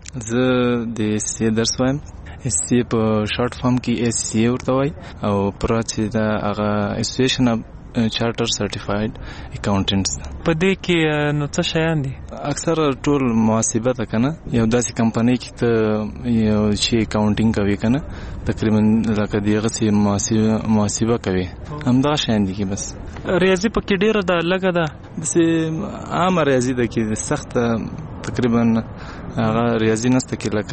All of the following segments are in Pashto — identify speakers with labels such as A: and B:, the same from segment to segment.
A: زه د SCA درس وایم. SCA په شارټ فارم کې SCA ورته وایي او پوره چې دا هغه اسوسییشن اف چارټر سرټیفاید اکاونټنټس.
B: په دې کې نو څه شیان دي؟
A: اکثر ټول محاسبه ده کنه، یو داسې کمپنۍ کې ته یو شی اکاونټینګ کوي کنه، تقریبا لکه دغه سي محاسبه کوي، همدا شیان دي کې بس.
B: ریاضي پکې ډیره ده لګه ده؟
A: داسې عامه ریاضي ده کې سخته تقریبا هغه ریاضي نسته کې لکه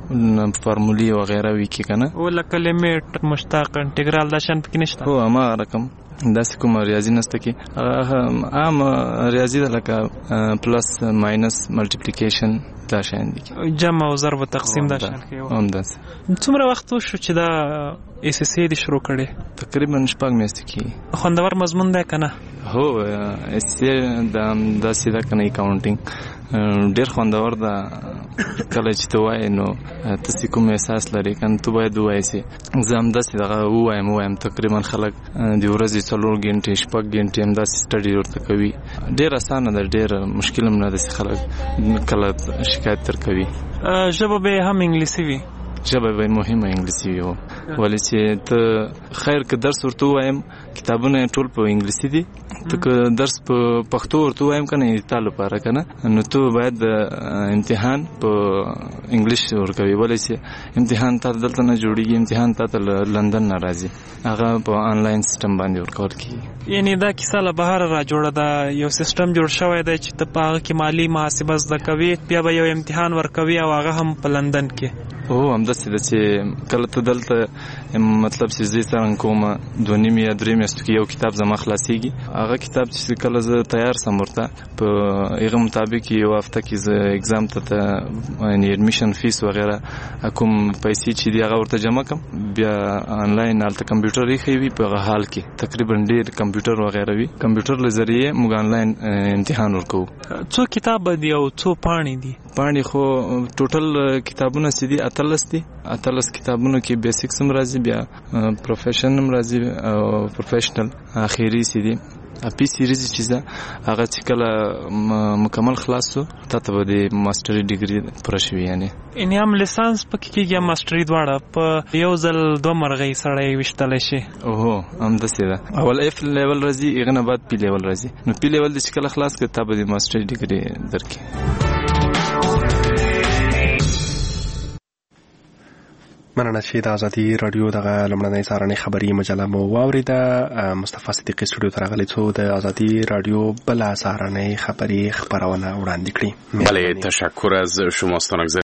A: فارمولې وغیره وی کې کنه،
B: او لکه لیمیټ مشتق انټیګرال دا شان پکې نشته؟
A: هو ما رقم داسې کوم ریاضي نسته کې، عام ریاضي ده لکه پلس ماینس ملټیپلیکیشن دا شان دي،
B: جمع او ضرب او تقسیم دا شان کې.
A: همداسې.
B: څومره وخت وشو چې دا SCA دې شروع کړې؟
A: تقریبا 6 میاشتې کې.
B: خوندور مضمون دی کنه؟
A: هو SCA داسې ده کنه، اکاونټینګ ډیر خوندور ده. کله چې ته وایې نو تاسې کوم احساس لري کنه، ته باید ووایې سي. زه همداسې دغه ووایم تقریبا خلک د ورځې 4 غنټې 6 غنټې همداسې سټډي ورته کوي. ډیر اسانه ده، ډیر مشکل هم نه ده چې خلک کله شکایت تر کوي.
B: ژبه به هم انګلیسي وي؟
A: ژبه به مهمه انګلیسي وي، ولې چې ته خیر که درس ورته وایم کتابونه ټول په انګلیسي دي، ته که درس په پښتو ورته وایم کنه تا لپاره کنه، نو ته باید امتحان په انګلیش ورکوي، ولې چې امتحان ته دلته نه جوړیږي، امتحان ته لندن نه راځي، هغه په آنلاین سیستم باندې ورکول کیږي.
B: یعنی دا کیسه له بهر را جوړه ده، یو سیستم جوړ شوی دی چې ته په هغه کې مالی محاسبه زده کوي، بیا به یو امتحان ورکوي او هغه هم په لندن کې.
A: هو همداسې ده چې کله ته دلته مطلب چې زه څرنګه کوم 2 یا 3 میاشتو کې یو کتاب زما خلاصیږي، هغه کتاب چې کله زه تیار سم ورته په هغه مطابق یو هفته کې زه اگزام ته یعنی اډمیشن فیس وغیره کوم پیسې چې دی هغه ورته جمع کوم، بیا آنلاین هلته کمپیوټر یې وي په هغه حال کې تقریبا ډیر کمپیوټر وغیره وي، کمپیوټر له ذریعه موږ آنلاین امتحان ورکوو.
B: څو کتاب دی او څو پاڼې دي؟
A: پاڼې خو ټوټل کتابونه سي دي 18 کتابونو کې بیسیکس هم راځي، بیا پروفیشن هم راځي او پروفیشنل اخیری سي دي. پی سیریز چې ده هغه چې کله مکمل خلاص شو ته به د ماستري ډیګري پوره شوي، یعنی
B: هم لیسانس پکې کېږي یا ماستري دواړه په یو ځل 2 مرغۍ سړی ویشتلی شي؟
A: اوهو همداسې ده، اول F لیول راځي، هغه نه بعد P لیول راځي، نو P لیول چې کله خلاص کړې ته به د ماستري ډیګري درکړي.
C: مننه چې د ازادي رادیو دغه لمړنۍ سهارنۍ خبري مجله مو واورېده. مصطفی صدیقی سټوډیو ته راغلی څو د ازادي رادیو بله سهارنۍ خبري خپرونه وړاندې کړي.
D: بله تشکر از شما.